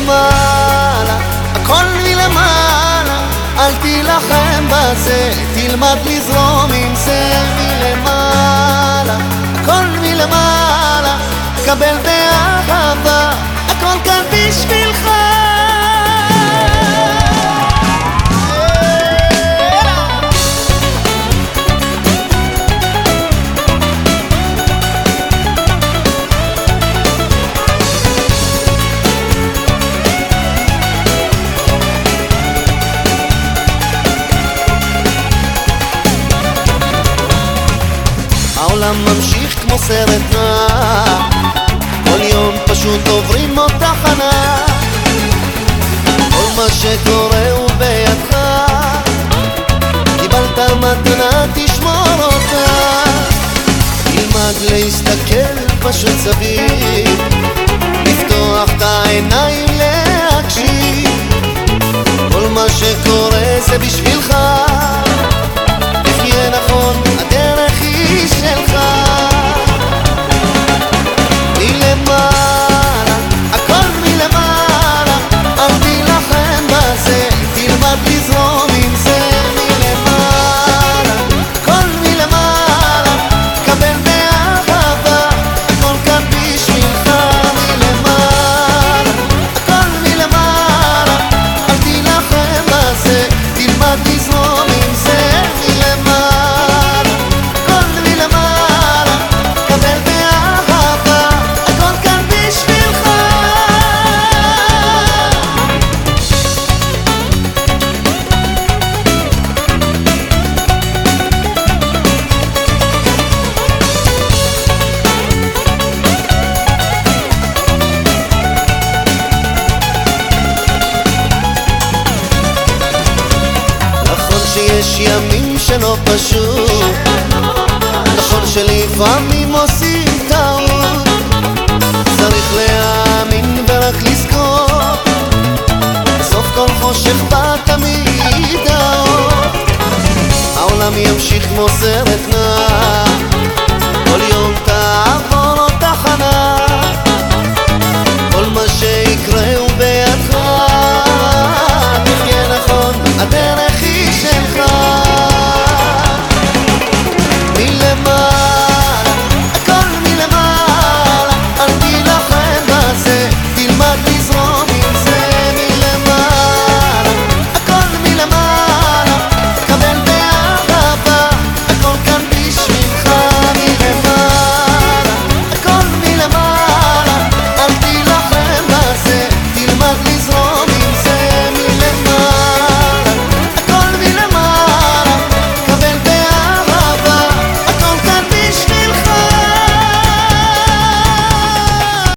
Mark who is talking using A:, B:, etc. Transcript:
A: מלמעלה, הכל מלמעלה, אל תילחם בזה, תלמד לזרום עם זה. מלמעלה, הכל מלמעלה, קבל באהבה, הכל כאן בשבילך. העולם ממשיך כמו סרט נע, כל יום פשוט עוברים עוד תחנה. כל מה שקורה הוא בידך, קיבלת מתנה תשמור אותה. תלמד להסתכל פשוט סביב, לפתוח את העיניים להקשיב. כל מה שקורה זה בשבילך, תחיה נכון, הדרך היא שלך. מלמעלה, הכל מלמעלה, אל תילחם בזה, תלמד לזרום עם זה. מלמעלה, הכל מלמעלה, קבל באהבה, הכל כאן בשבילך. מלמעלה, הכל מלמעלה, אל תילחם בזה, תלמד לזרום עם זה. שיש ימים שלא פשוט, נכון שלפעמים עושים טעות, צריך להאמין ורק לזכור, בסוף כל חושך בא תמיד האור. העולם ימשיך כמו סרט נע,